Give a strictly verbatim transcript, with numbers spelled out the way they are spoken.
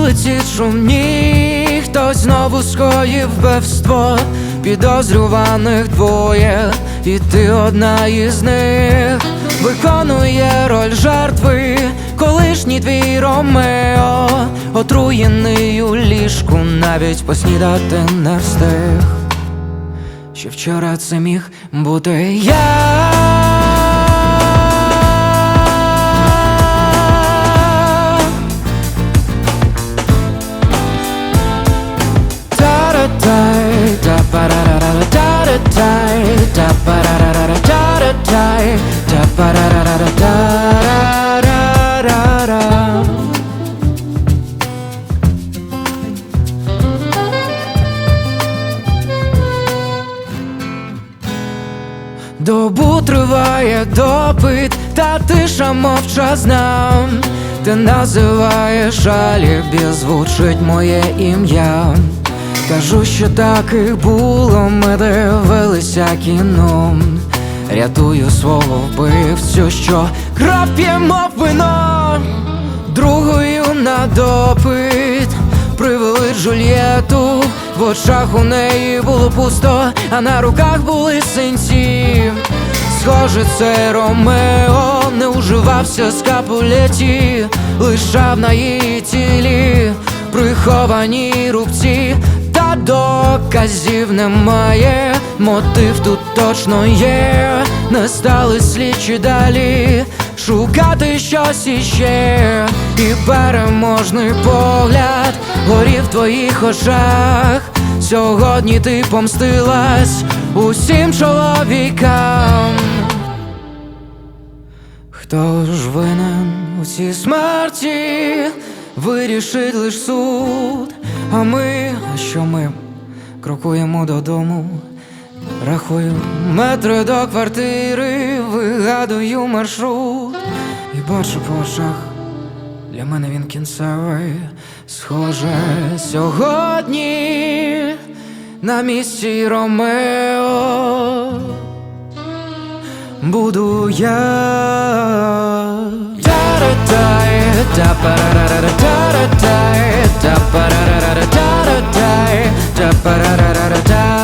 Вулиці шумні, хтось знову скоїв вбивство. Підозрюваних двоє, і ти одна із них. Виконує роль жертви колишній твій Ромео, отруєний у ліжку, навіть поснідати не встиг. Ще вчора це міг бути я. Добу триває допит, та тиша мовчазна. Ти називаєш алібі, звучить моє ім'я. Кажу, що так і було, ми дивилися кіно. Рятую свого вбивцю, що кров п'є, мов вино. Другою на допит привели Джульєту. В очах у неї було пусто, а на руках були синці. Схоже, це Ромео не уживався з Капулеті, лишав на її тілі приховані рубці. Та доказів немає, мотив тут точно є. Не стали слідчі далі шукати щось іще. І переможний погляд горів в твоїх очах. Сьогодні ти помстилась усім чоловікам. Хто ж винен у цій смерті, вирішить лиш суд. А ми, а що ми, крокуємо додому. Рахую метри до квартири, вигадую маршрут. І бачу по очах, для мене він кінцевий. Схоже, сьогодні на місці Ромео буду я. Та-ра-тай, та-па-ра-ра-ра-та-ра-тай, та-па-ра-ра-ра-та-ра-тай, та-па-ра-ра-ра-та.